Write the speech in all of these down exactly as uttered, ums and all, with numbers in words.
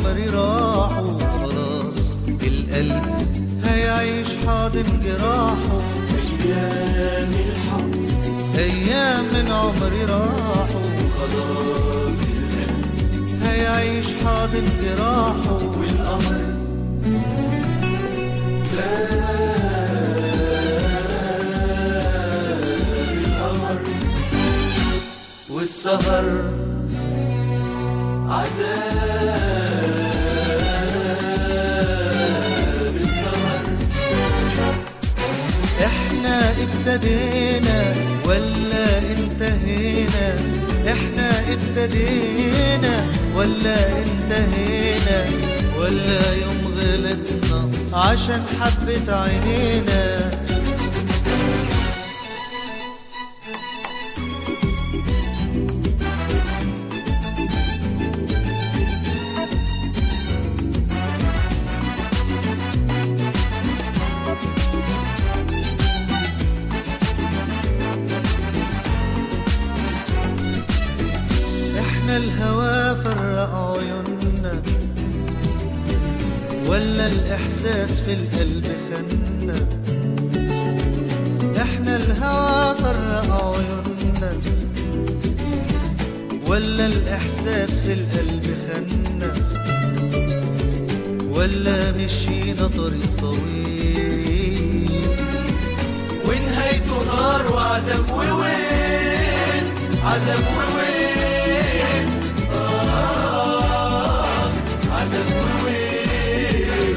عمري راحوا خلاص، القلب هيعيش حاضن جراحه. أيام الحب أيام من عمري راحوا خلاص، القلب هيعيش حاضن جراحه. والقمر القمر والسهر عذاب السهر. احنا ابتدينا ولا انتهينا؟ احنا ابتدينا ولا انتهينا؟ ولا يوم غلطنا عشان حبت عينينا؟ احنا الهوى فرق عيوننا ولا الإحساس في القلب خنا؟ احنا الهوى فرق عيوننا ولا الإحساس في القلب خنا؟ ولا مشينا طريق طويل ونهايته نار وعذاب وويل، عذاب وويل، آه عذاب وويل.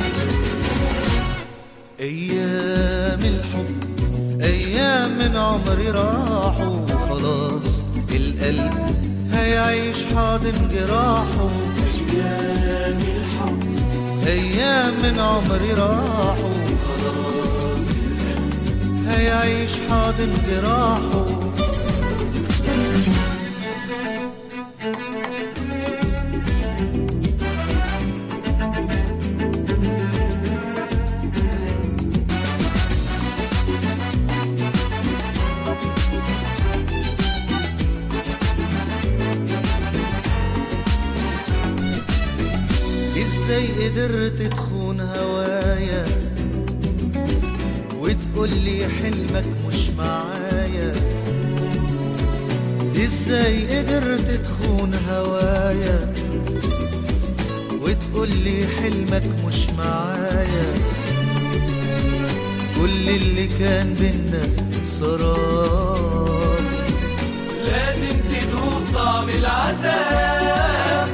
أيام الحب أيام من عمري راحوا خلاص، القلب هيعيش حاضن جراحه. أيام الحب أيام من عمري راحوا خلاص، القلب هيعيش حاضن جراحه. ازاي قدرت تخون هوايا وتقولي حلمك مش معايا؟ ازاي قدرت تخون هوايا وتقولي حلمك مش معايا؟ كل اللي كان بينا سراب، لازم تدوق طعم العذاب،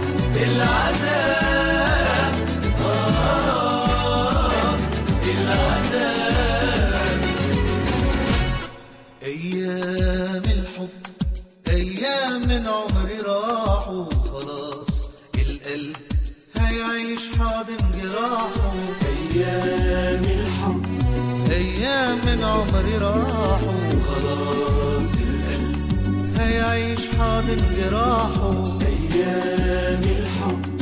العذاب آه العذاب. أيام الحب أيام من عمري راحوا خلاص، القلب هيعيش حاضن جراحه. أيام الحب أيام من عمري راحوا خلاص، القلب هيعيش حاضن جراحه. أيام الحب